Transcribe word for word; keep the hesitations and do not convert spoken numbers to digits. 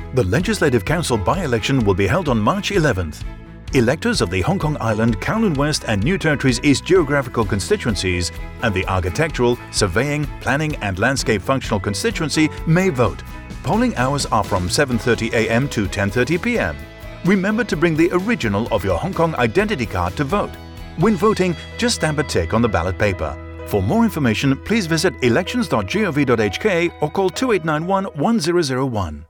The Legislative Council by-election will be held on March eleventh. Electors of the Hong Kong Island, Kowloon West and New Territories East geographical constituencies and the Architectural, Surveying, Planning and Landscape Functional constituency may vote. Polling hours are from seven thirty a m to ten thirty p m Remember to bring the original of your Hong Kong identity card to vote. When voting, just stamp a tick on the ballot paper. For more information, please visit elections dot gov dot h k or call two eight nine one, one zero zero one.